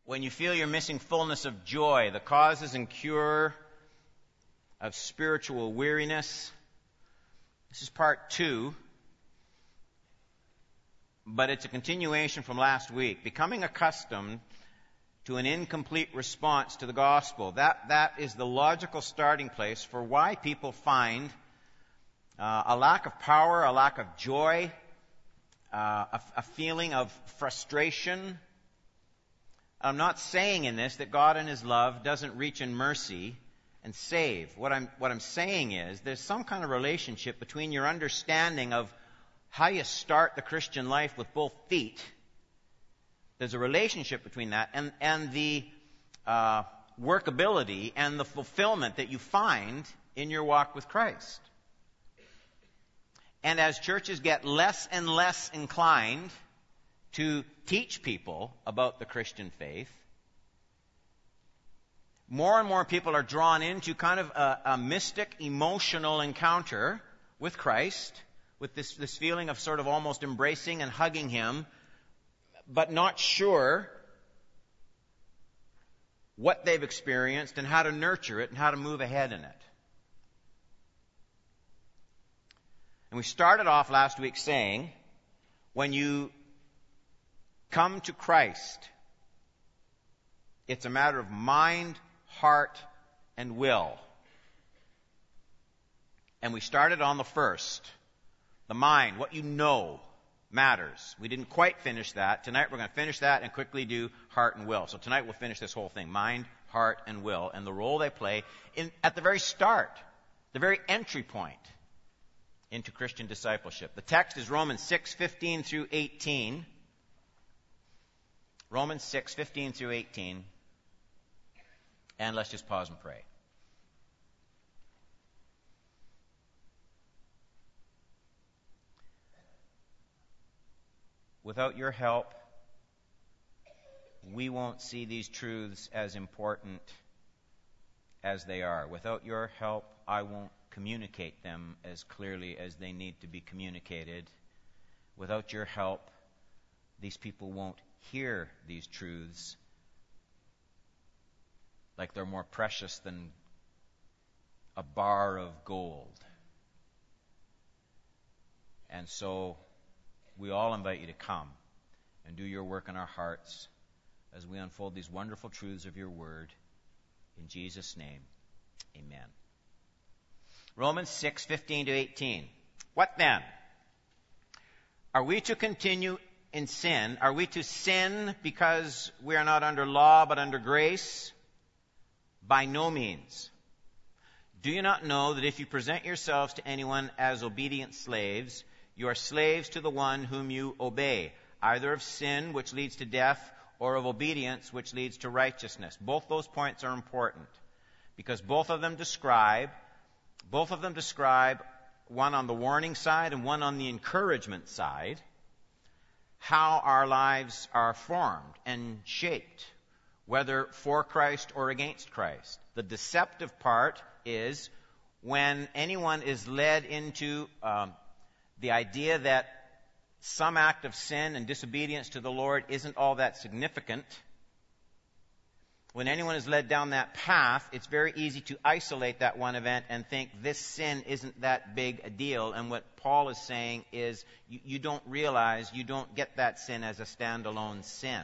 when you feel you're missing fullness of joy, the causes and cure of spiritual weariness. This is part 2, but it's a continuation from last week. Becoming accustomed to an incomplete response to the gospel. That is the logical starting place for why people find a lack of power, a lack of joy, a feeling of frustration. I'm not saying in this that God in His love doesn't reach in mercy and save. What I'm saying is there's some kind of relationship between your understanding of how you start the Christian life with both feet. There's a relationship between that and the workability and the fulfillment that you find in your walk with Christ. And as churches get less and less inclined to teach people about the Christian faith, more and more people are drawn into kind of a mystic, emotional encounter with Christ, with this feeling of sort of almost embracing and hugging Him, but not sure what they've experienced and how to nurture it and how to move ahead in it. And we started off last week saying, when you come to Christ, it's a matter of mind, heart, and will. And we started on the first, the mind, what you know matters. We didn't quite finish that. Tonight we're going to finish that and quickly do heart and will. So tonight we'll finish this whole thing, mind, heart, and will, and the role they play at the very start, the very entry point into Christian discipleship. The text is Romans 6:15 through 18. Romans 6:15 through 18. And let's just pause and pray. Without your help, we won't see these truths as important as they are. Without your help, I won't communicate them as clearly as they need to be communicated. Without your help, these people won't hear these truths like they're more precious than a bar of gold. And so we all invite you to come and do your work in our hearts as we unfold these wonderful truths of your word. In Jesus' name, amen. Romans 6:15 to 18. What then? Are we to continue in sin? Are we to sin because we are not under law but under grace? By no means. Do you not know that if you present yourselves to anyone as obedient slaves, you are slaves to the one whom you obey, either of sin, which leads to death, or of obedience, which leads to righteousness? Both those points are important because both of them describe, one on the warning side and one on the encouragement side, how our lives are formed and shaped, whether for Christ or against Christ. The deceptive part is when anyone is led into the idea that some act of sin and disobedience to the Lord isn't all that significant. When anyone is led down that path, it's very easy to isolate that one event and think this sin isn't that big a deal. And what Paul is saying is you don't realize, you don't get that sin as a standalone sin.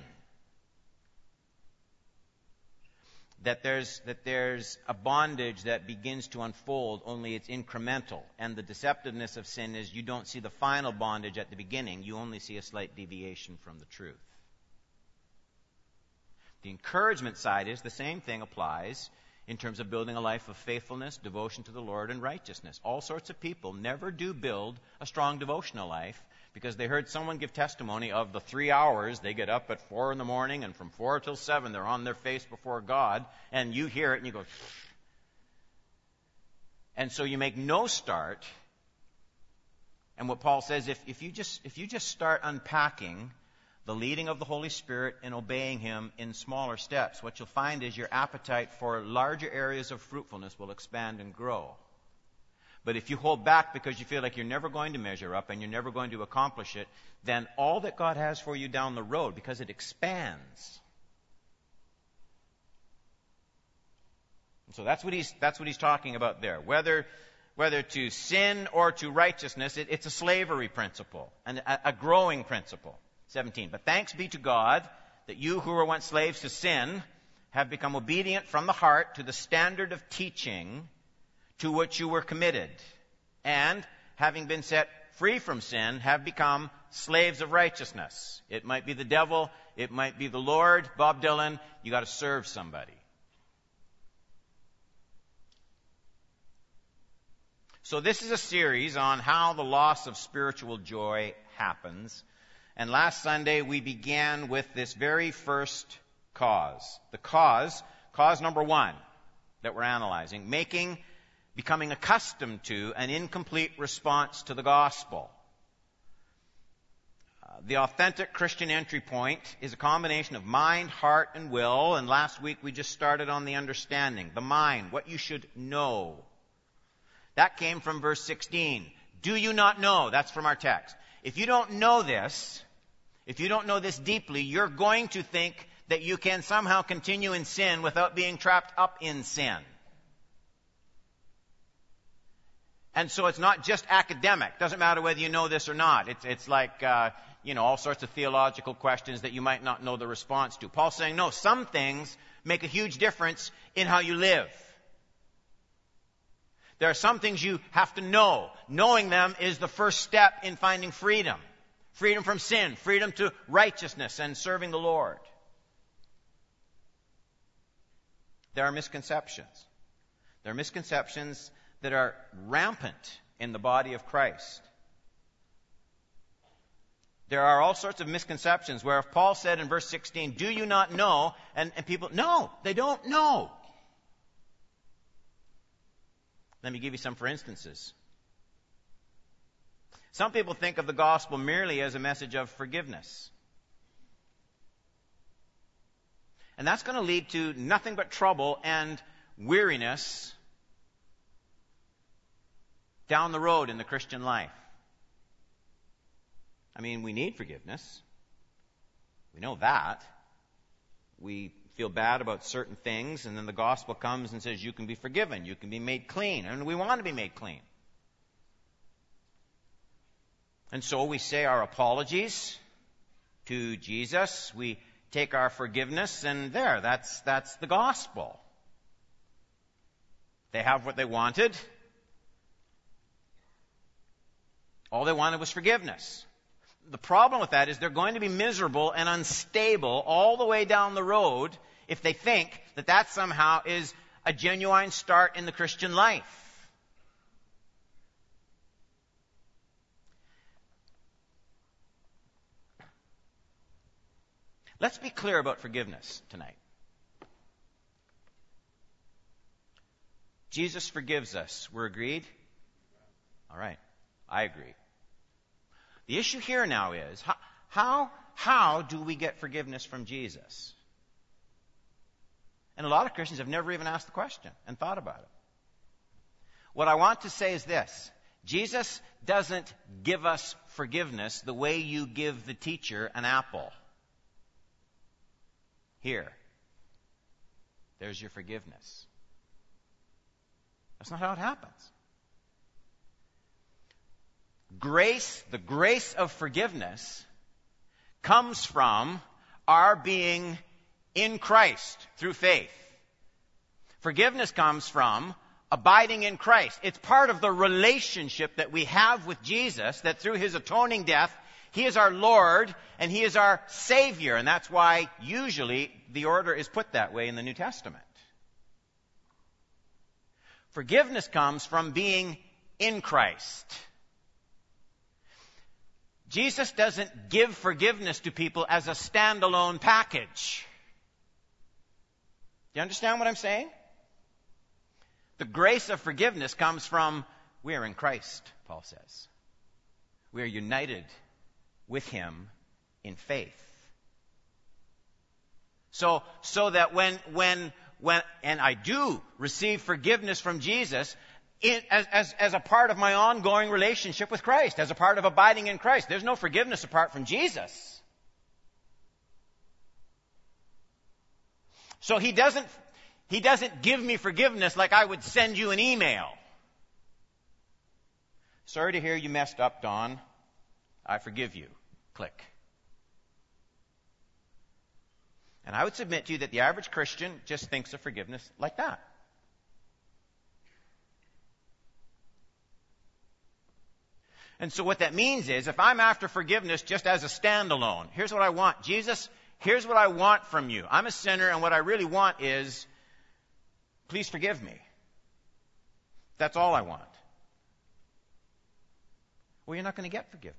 That there's a bondage that begins to unfold, only it's incremental. And the deceptiveness of sin is you don't see the final bondage at the beginning. You only see a slight deviation from the truth. The encouragement side is the same thing applies in terms of building a life of faithfulness, devotion to the Lord, and righteousness. All sorts of people never do build a strong devotional life because they heard someone give testimony of the 3 hours they get up at 4 in the morning, and from 4 till 7 they're on their face before God, and you hear it and you go, and so you make no start. And what Paul says, if you just start unpacking the leading of the Holy Spirit and obeying Him in smaller steps, what you'll find is your appetite for larger areas of fruitfulness will expand and grow. But if you hold back because you feel like you're never going to measure up and you're never going to accomplish it, then all that God has for you down the road, because it expands, So that's what he's talking about there. Whether to sin or to righteousness, it's a slavery principle, and a growing principle. 17. But thanks be to God that you who were once slaves to sin have become obedient from the heart to the standard of teaching to which you were committed, and having been set free from sin, have become slaves of righteousness. It might be the devil, it might be the Lord. Bob Dylan, you got to serve somebody. So this is a series on how the loss of spiritual joy happens. And last Sunday we began with this very first cause. The cause number 1 that we're analyzing, becoming accustomed to an incomplete response to the gospel. The authentic Christian entry point is a combination of mind, heart, and will. And last week we just started on the understanding, the mind, what you should know. That came from verse 16. Do you not know? That's from our text. If you don't know this deeply, you're going to think that you can somehow continue in sin without being trapped up in sin. And so it's not just academic. Doesn't matter whether you know this or not. It's like, all sorts of theological questions that you might not know the response to. Paul's saying, no, some things make a huge difference in how you live. There are some things you have to know. Knowing them is the first step in finding freedom. Freedom from sin, freedom to righteousness and serving the Lord. There are misconceptions. There are misconceptions that are rampant in the body of Christ. There are all sorts of misconceptions where if Paul said in verse 16, do you not know? And people, no, they don't know. Let me give you some for instances. Some people think of the gospel merely as a message of forgiveness. And that's going to lead to nothing but trouble and weariness down the road in the Christian life. I mean, we need forgiveness. We know that. We feel bad about certain things, and then the gospel comes and says you can be forgiven, you can be made clean, and we want to be made clean. And so we say our apologies to Jesus, we take our forgiveness, and that's the gospel. They have what they wanted. All they wanted was forgiveness. The problem with that is they're going to be miserable and unstable all the way down the road if they think that somehow is a genuine start in the Christian life. Let's be clear about forgiveness tonight. Jesus forgives us. We're agreed? All right. I agree. The issue here now is, how do we get forgiveness from Jesus? And a lot of Christians have never even asked the question and thought about it. What I want to say is this. Jesus doesn't give us forgiveness the way you give the teacher an apple. Here. There's your forgiveness. That's not how it happens. Grace, the grace of forgiveness, comes from our being in Christ through faith. Forgiveness comes from abiding in Christ. It's part of the relationship that we have with Jesus, that through His atoning death, He is our Lord and He is our Savior. And that's why usually the order is put that way in the New Testament. Forgiveness comes from being in Christ. Jesus doesn't give forgiveness to people as a standalone package. Do you understand what I'm saying? The grace of forgiveness comes from, we are in Christ, Paul says. We are united with Him in faith. So that when and I do receive forgiveness from Jesus, as a part of my ongoing relationship with Christ, as a part of abiding in Christ. There's no forgiveness apart from Jesus. So He He doesn't give me forgiveness like I would send you an email. Sorry to hear you messed up, Don. I forgive you. Click. And I would submit to you that the average Christian just thinks of forgiveness like that. And so what that means is, if I'm after forgiveness just as a standalone, here's what I want. Jesus, here's what I want from you. I'm a sinner, and what I really want is, please forgive me. That's all I want. Well, you're not going to get forgiveness.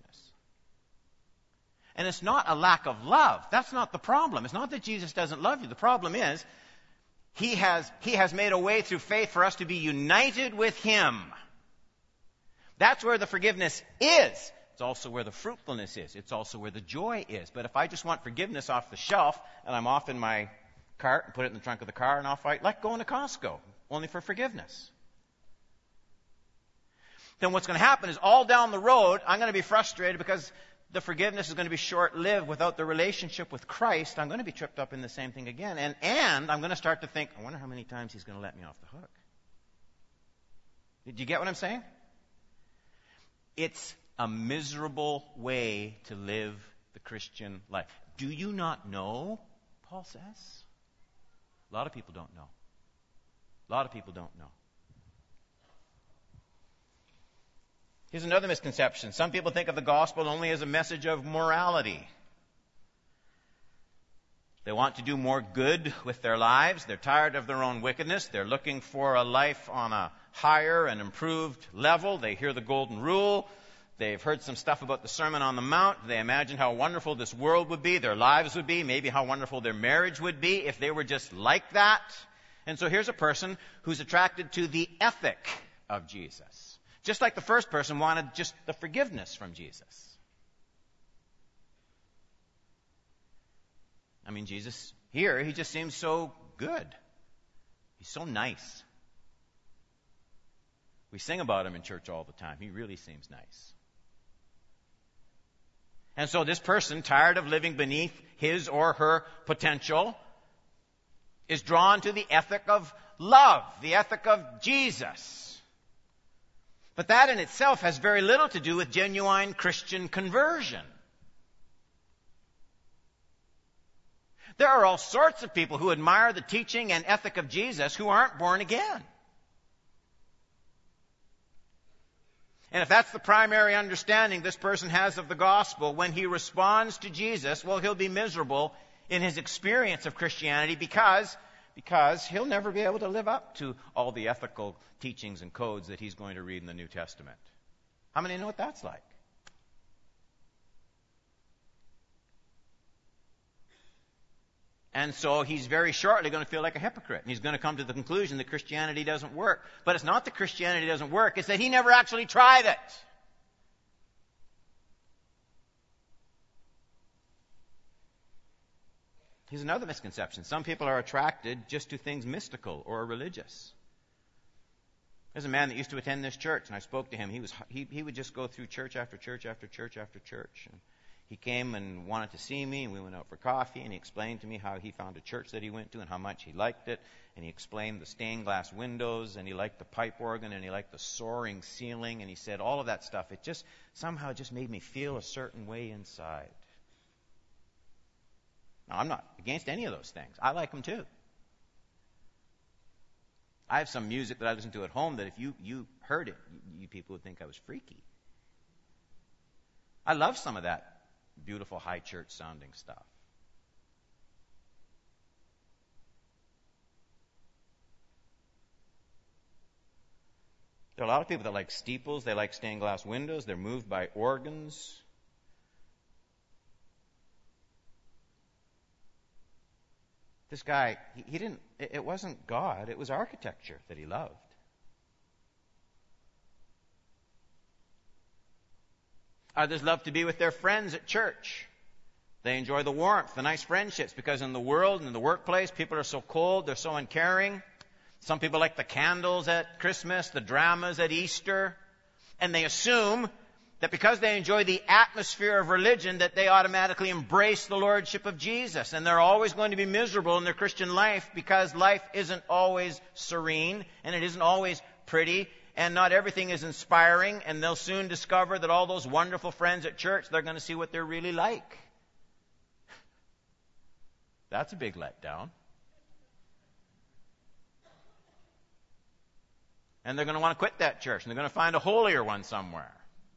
And it's not a lack of love. That's not the problem. It's not that Jesus doesn't love you. The problem is, He has made a way through faith for us to be united with Him. That's where the forgiveness is. It's also where the fruitfulness is. It's also where the joy is. But if I just want forgiveness off the shelf, and I'm off in my cart and put it in the trunk of the car and off I like going to Costco, only for forgiveness, then what's going to happen is all down the road, I'm going to be frustrated because the forgiveness is going to be short-lived. Without the relationship with Christ, I'm going to be tripped up in the same thing again. And I'm going to start to think, I wonder how many times He's going to let me off the hook. Did you get what I'm saying? It's a miserable way to live the Christian life. Do you not know, Paul says? A lot of people don't know. A lot of people don't know. Here's another misconception. Some people think of the gospel only as a message of morality. They want to do more good with their lives. They're tired of their own wickedness. They're looking for a life on a higher and improved level. They hear the golden rule. They've heard some stuff about the Sermon on the Mount. They imagine how wonderful this world would be, their lives would be, maybe how wonderful their marriage would be if they were just like that. And so here's a person who's attracted to the ethic of Jesus. Just like the first person wanted just the forgiveness from Jesus. I mean, Jesus here, He just seems so good. He's so nice. We sing about Him in church all the time. He really seems nice. And so this person, tired of living beneath his or her potential, is drawn to the ethic of love, the ethic of Jesus. But that in itself has very little to do with genuine Christian conversion. There are all sorts of people who admire the teaching and ethic of Jesus who aren't born again. And if that's the primary understanding this person has of the gospel, when he responds to Jesus, well, he'll be miserable in his experience of Christianity because he'll never be able to live up to all the ethical teachings and codes that he's going to read in the New Testament. How many know what that's like? And so he's very shortly going to feel like a hypocrite. And he's going to come to the conclusion that Christianity doesn't work. But it's not that Christianity doesn't work. It's that he never actually tried it. Here's another misconception. Some people are attracted just to things mystical or religious. There's a man that used to attend this church, and I spoke to him. He would just go through church after church after church after church. And he came and wanted to see me, and we went out for coffee, and he explained to me how he found a church that he went to and how much he liked it. And he explained the stained glass windows, and he liked the pipe organ, and he liked the soaring ceiling, and he said all of that stuff. It just somehow just made me feel a certain way inside. Now, I'm not against any of those things. I like them too. I have some music that I listen to at home that if you heard it, you people would think I was freaky. I love some of that beautiful high church sounding stuff. There are a lot of people that like steeples, they like stained glass windows, they're moved by organs. This guy, it wasn't God, it was architecture that he loved. Others love to be with their friends at church. They enjoy the warmth, the nice friendships, because in the world and in the workplace, people are so cold, they're so uncaring. Some people like the candles at Christmas, the dramas at Easter, and they assume that because they enjoy the atmosphere of religion, that they automatically embrace the lordship of Jesus. And they're always going to be miserable in their Christian life because life isn't always serene and it isn't always pretty and not everything is inspiring. And they'll soon discover that all those wonderful friends at church, they're going to see what they're really like. That's a big letdown. And they're going to want to quit that church and they're going to find a holier one somewhere.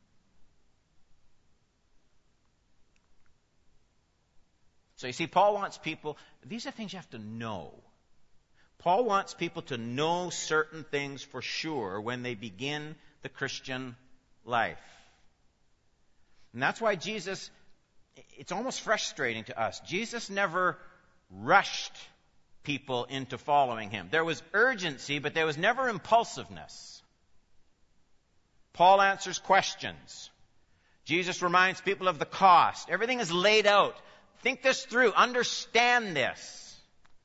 So you see, Paul wants people, these are things you have to know. Paul wants people to know certain things for sure when they begin the Christian life. And that's why Jesus, it's almost frustrating to us. Jesus never rushed people into following him. There was urgency, but there was never impulsiveness. Paul answers questions. Jesus reminds people of the cost. Everything is laid out. Think this through. Understand this.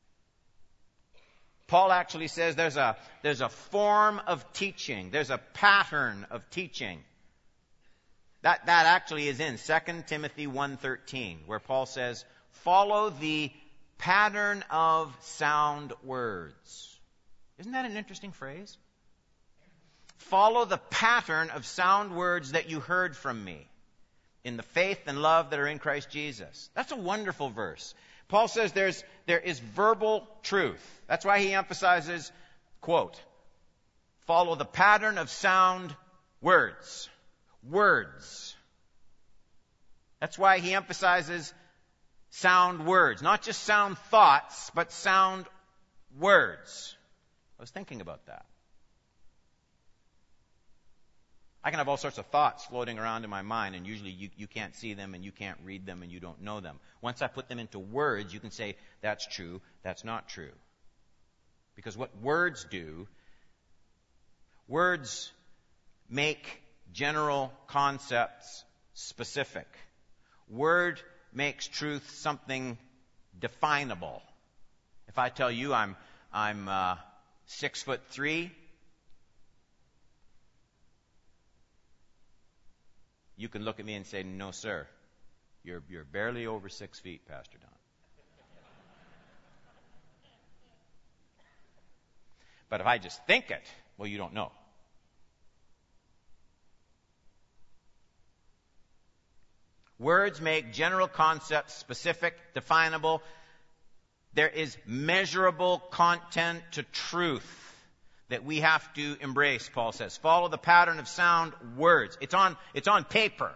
Paul actually says there's a form of teaching. There's a pattern of teaching. That actually is in 2 Timothy 1:13, where Paul says, follow the pattern of sound words. Isn't that an interesting phrase? Follow the pattern of sound words that you heard from me in the faith and love that are in Christ Jesus. That's a wonderful verse. Paul says there is verbal truth. That's why he emphasizes, quote, follow the pattern of sound words. Words. That's why he emphasizes sound words. Not just sound thoughts, but sound words. I was thinking about that. I can have all sorts of thoughts floating around in my mind, and usually you can't see them, and you can't read them, and you don't know them. Once I put them into words, you can say, that's true, that's not true. Because what words do, words make general concepts specific. Word makes truth something definable. If I tell you I'm 6'3", you can look at me and say, no, sir, you're barely over 6 feet, Pastor Don. But if I just think it, well, you don't know. Words make general concepts specific, definable. There is measurable content to truth that we have to embrace, Paul says. Follow the pattern of sound words. It's on paper.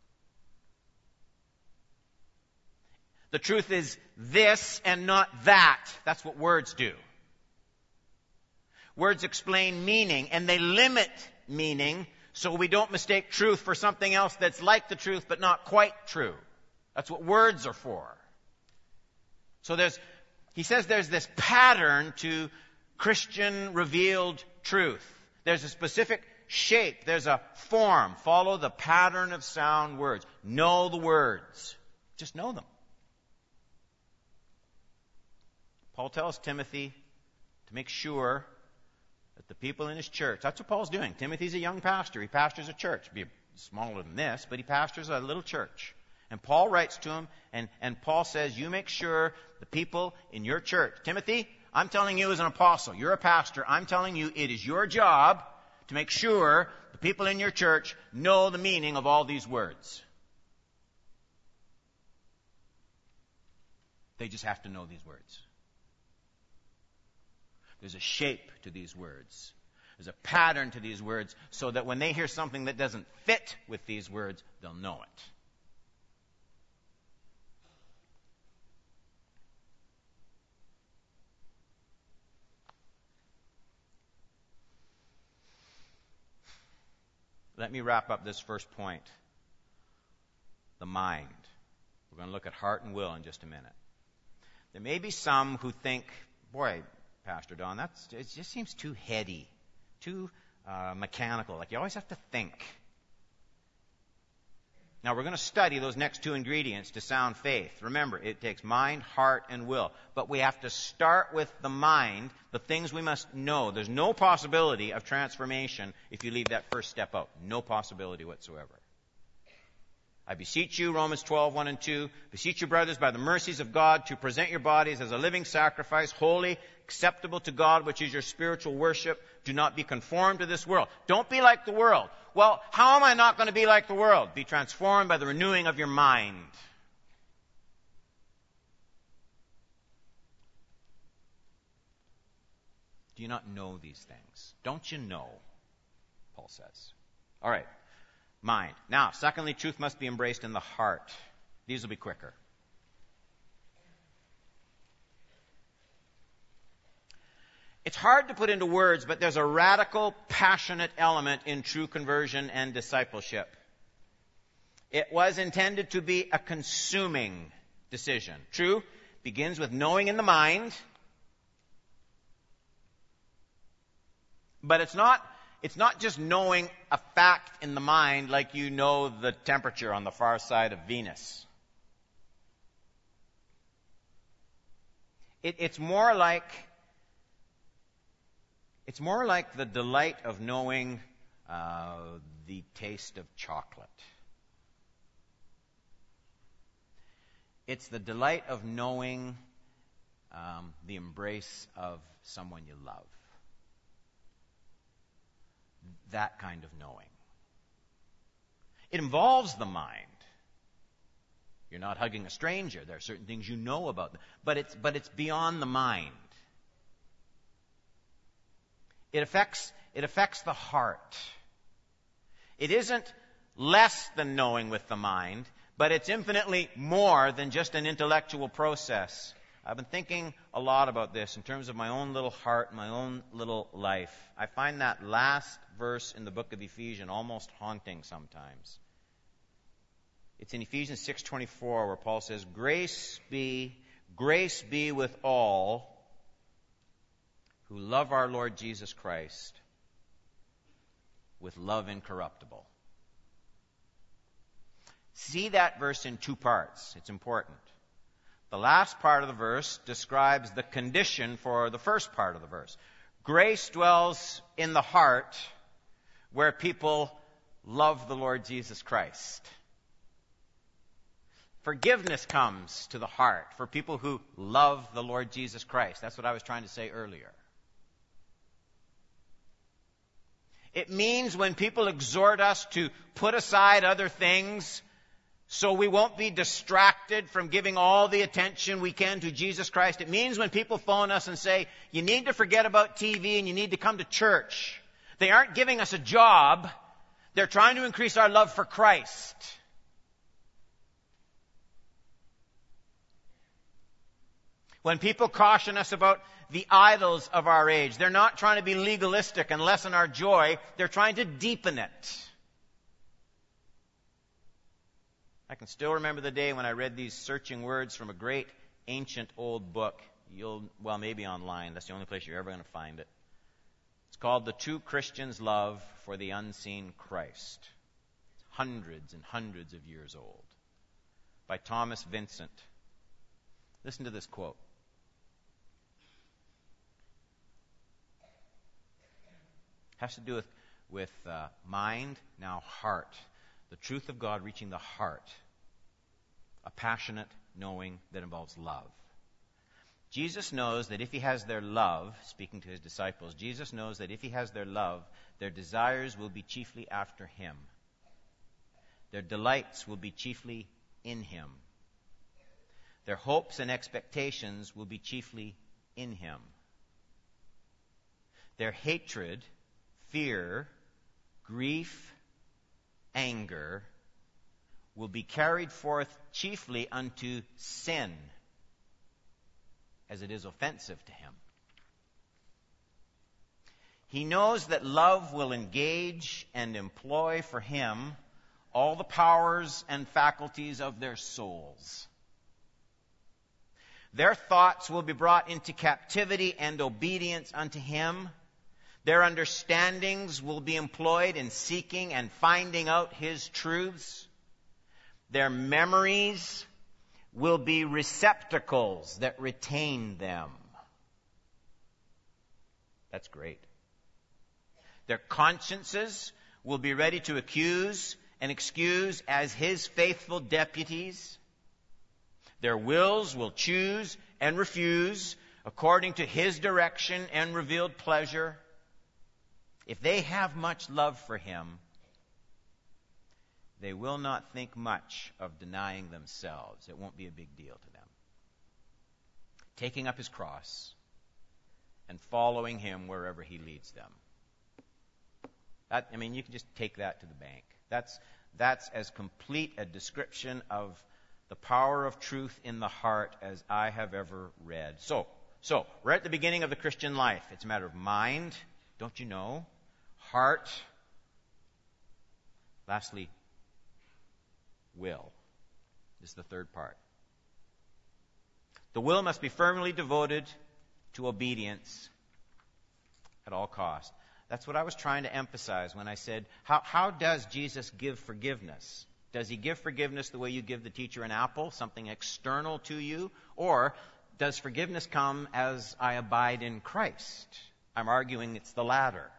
The truth is this and not that. That's what words do. Words explain meaning, and they limit meaning so we don't mistake truth for something else that's like the truth but not quite true. That's what words are for. So he says there's this pattern to Christian revealed truth. There's a specific shape. There's a form. Follow the pattern of sound words. Know the words. Just know them. Paul tells Timothy to make sure that the people in his church, that's what Paul's doing. Timothy's a young pastor. He pastors a church. Be smaller than this, but he pastors a little church. And Paul writes to him, and Paul says, you make sure the people in your church, Timothy, I'm telling you as an apostle, you're a pastor, I'm telling you it is your job to make sure the people in your church know the meaning of all these words. They just have to know these words. There's a shape to these words. There's a pattern to these words so that when they hear something that doesn't fit with these words, they'll know it. Let me wrap up this first point. The mind. We're going to look at heart and will in just a minute. There may be some who think, boy, Pastor Don, it just seems too heady, too mechanical. Like you always have to think. Now we're going to study those next two ingredients to sound faith. Remember, it takes mind, heart, and will. But we have to start with the mind, the things we must know. There's no possibility of transformation if you leave that first step out. No possibility whatsoever. I beseech you, Romans 12, 1 and 2, beseech you, brothers, by the mercies of God, to present your bodies as a living sacrifice, holy, acceptable to God, which is your spiritual worship. Do not be conformed to this world. Don't be like the world. Well, how am I not going to be like the world? Be transformed by the renewing of your mind. Do you not know these things? Don't you know? Paul says. All right. Mind. Now, secondly, truth must be embraced in the heart. These will be quicker. It's hard to put into words, but there's a radical, passionate element in true conversion and discipleship. It was intended to be a consuming decision. True, begins with knowing in the mind, but it's not just knowing a fact in the mind like you know the temperature on the far side of Venus. It's more like the delight of knowing the taste of chocolate. It's the delight of knowing the embrace of someone you love. That kind of knowing. It involves the mind. You're not hugging a stranger. There are certain things you know about them. But it's beyond the mind. It affects the heart. It isn't less than knowing with the mind, but it's infinitely more than just an intellectual process. I've been thinking a lot about this in terms of my own little heart, my own little life. I find that last verse in the book of Ephesians almost haunting sometimes. It's in Ephesians 6:24 where Paul says, Grace be with all who love our Lord Jesus Christ with love incorruptible. See that verse in two parts. It's important. The last part of the verse describes the condition for the first part of the verse. Grace dwells in the heart where people love the Lord Jesus Christ. Forgiveness comes to the heart for people who love the Lord Jesus Christ. That's what I was trying to say earlier. It means when people exhort us to put aside other things so we won't be distracted from giving all the attention we can to Jesus Christ. It means when people phone us and say, you need to forget about TV and you need to come to church. They aren't giving us a job. They're trying to increase our love for Christ. When people caution us about the idols of our age, they're not trying to be legalistic and lessen our joy. They're trying to deepen it. I can still remember the day when I read these searching words from a great ancient old book. Maybe online. That's the only place you're ever going to find it. It's called The Two Christians' Love for the Unseen Christ. It's hundreds and hundreds of years old. By Thomas Vincent. Listen to this quote. It has to do with mind, now heart. The truth of God reaching the heart. A passionate knowing that involves love. Jesus knows that if he has their love, speaking to his disciples, Jesus knows that if he has their love, their desires will be chiefly after him. Their delights will be chiefly in him. Their hopes and expectations will be chiefly in him. Their hatred, fear, grief, anger will be carried forth chiefly unto sin, as it is offensive to him. He knows that love will engage and employ for him all the powers and faculties of their souls. Their thoughts will be brought into captivity and obedience unto him. Their understandings will be employed in seeking and finding out his truths. Their memories will be receptacles that retain them. That's great. Their consciences will be ready to accuse and excuse as his faithful deputies. Their wills will choose and refuse according to his direction and revealed pleasure. If they have much love for him, they will not think much of denying themselves. It won't be a big deal to them. Taking up his cross and following him wherever he leads them. You can just take that to the bank. That's as complete a description of the power of truth in the heart as I have ever read. So we're at the beginning of the Christian life. It's a matter of mind, don't you know? Heart. Lastly, will. This is the third part. The will must be firmly devoted to obedience at all cost. That's what I was trying to emphasize when I said, how does Jesus give forgiveness? Does he give forgiveness the way you give the teacher an apple, something external to you? Or does forgiveness come as I abide in Christ? I'm arguing it's the latter.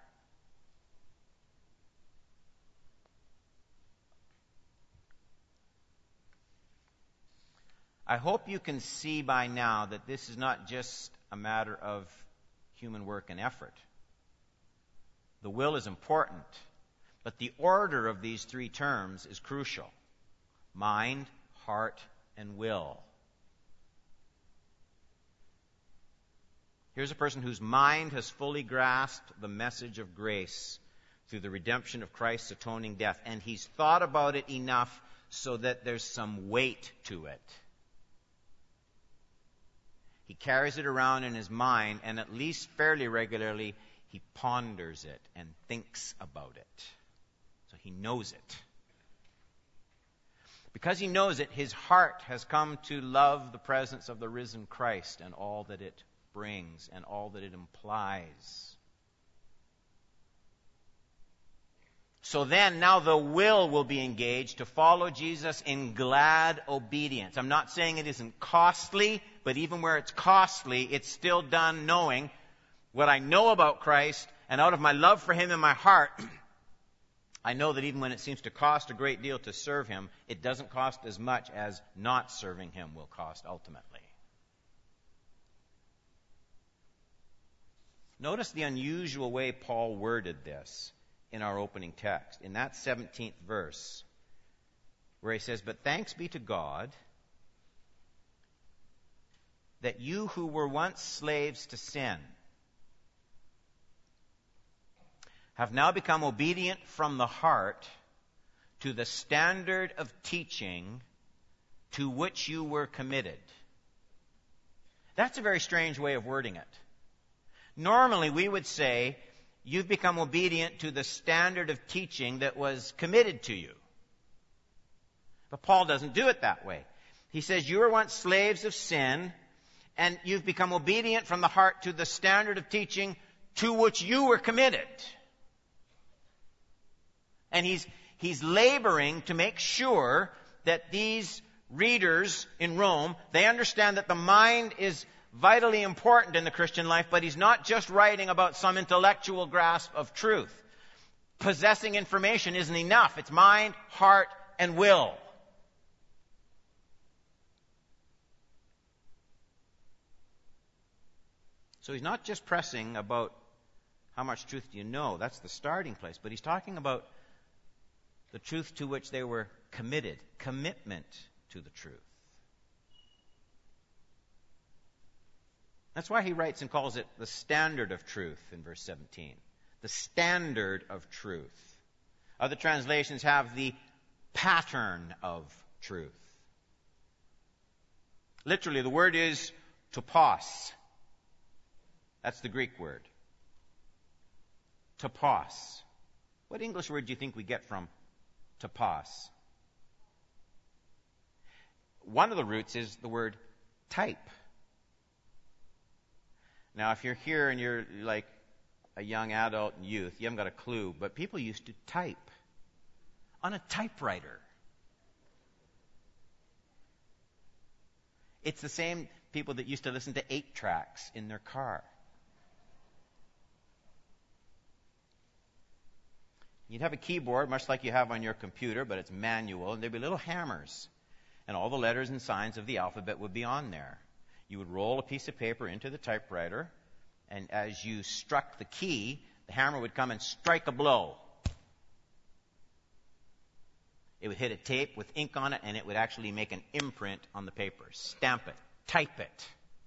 I hope you can see by now that this is not just a matter of human work and effort. The will is important, but the order of these three terms is crucial. Mind, heart, and will. Here's a person whose mind has fully grasped the message of grace through the redemption of Christ's atoning death, and he's thought about it enough so that there's some weight to it. He carries it around in his mind, and at least fairly regularly, he ponders it and thinks about it. So he knows it. Because he knows it, his heart has come to love the presence of the risen Christ and all that it brings and all that it implies. So then, now the will be engaged to follow Jesus in glad obedience. I'm not saying it isn't costly, but even where it's costly, it's still done knowing what I know about Christ, and out of my love for him in my heart, I know that even when it seems to cost a great deal to serve him, it doesn't cost as much as not serving him will cost ultimately. Notice the unusual way Paul worded this in our opening text, in that 17th verse, where he says, "But thanks be to God that you who were once slaves to sin have now become obedient from the heart to the standard of teaching to which you were committed." That's a very strange way of wording it. Normally, we would say, you've become obedient to the standard of teaching that was committed to you. But Paul doesn't do it that way. He says, you were once slaves of sin, and you've become obedient from the heart to the standard of teaching to which you were committed. And he's laboring to make sure that these readers in Rome, they understand that the mind is vitally important in the Christian life, but he's not just writing about some intellectual grasp of truth. Possessing information isn't enough. It's mind, heart, and will. So he's not just pressing about how much truth do you know. That's the starting place. But he's talking about the truth to which they were committed. Commitment to the truth. That's why he writes and calls it the standard of truth in verse 17. The standard of truth. Other translations have the pattern of truth. Literally, the word is topos. That's the Greek word. Topos. What English word do you think we get from topos? One of the roots is the word type. Now, if you're here and you're like a young adult and youth, you haven't got a clue, but people used to type on a typewriter. It's the same people that used to listen to 8-tracks in their car. You'd have a keyboard, much like you have on your computer, but it's manual, and there'd be little hammers. And all the letters and signs of the alphabet would be on there. You would roll a piece of paper into the typewriter, and as you struck the key, the hammer would come and strike a blow. It would hit a tape with ink on it, and it would actually make an imprint on the paper. Stamp it. Type it.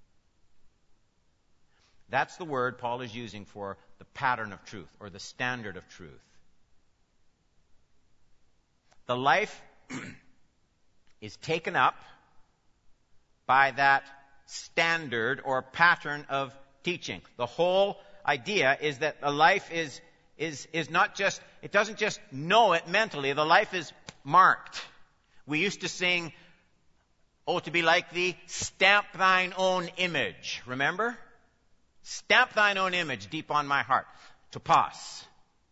That's the word Paul is using for the pattern of truth, or the standard of truth. The life is taken up by that standard or pattern of teaching. The whole idea is that the life is not just, it doesn't just know it mentally. The life is marked. We used to sing, "Oh, to be like thee, stamp thine own image." Remember? Stamp thine own image deep on my heart. Topos.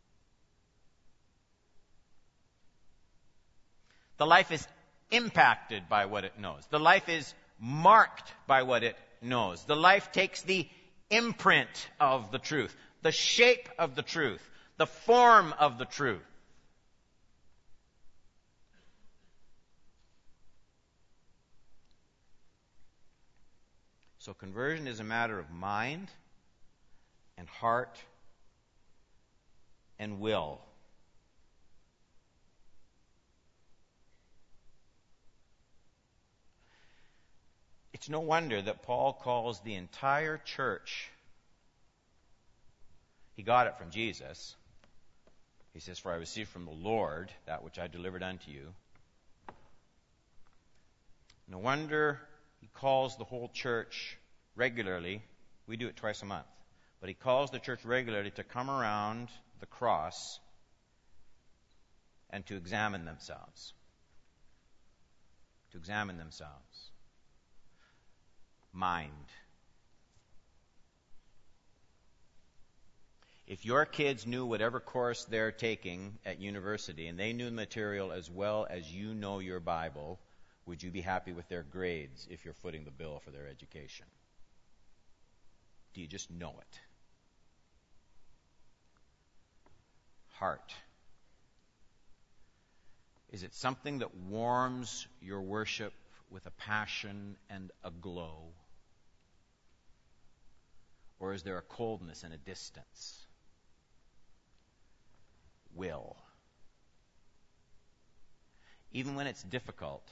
The life is impacted by what it knows. The life is marked by what it knows. The life takes the imprint of the truth, the shape of the truth, the form of the truth. So conversion is a matter of mind and heart and will. It's no wonder that Paul calls the entire church, he got it from Jesus. He says, "For I received from the Lord that which I delivered unto you." No wonder he calls the whole church regularly. We do it twice a month. But he calls the church regularly to come around the cross and to examine themselves. To examine themselves. Mind. If your kids knew whatever course they're taking at university and they knew the material as well as you know your Bible, would you be happy with their grades if you're footing the bill for their education? Do you just know it? Heart. Is it something that warms your worship with a passion and a glow? Or is there a coldness and a distance? Will. Even when it's difficult,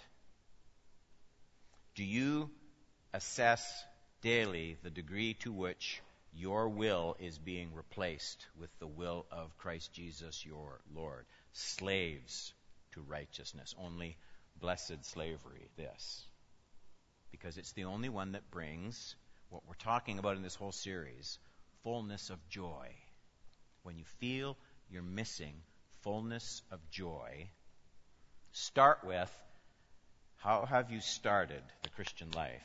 do you assess daily the degree to which your will is being replaced with the will of Christ Jesus your Lord? Slaves to righteousness. Only blessed slavery, this. Because it's the only one that brings what we're talking about in this whole series, fullness of joy. When you feel you're missing fullness of joy, start with, how have you started the Christian life?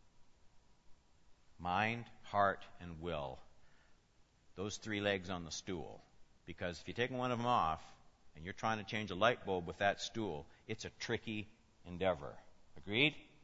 Mind, heart, and will. Those three legs on the stool. Because if you take one of them off and you're trying to change a light bulb with that stool, it's a tricky endeavor. Agreed?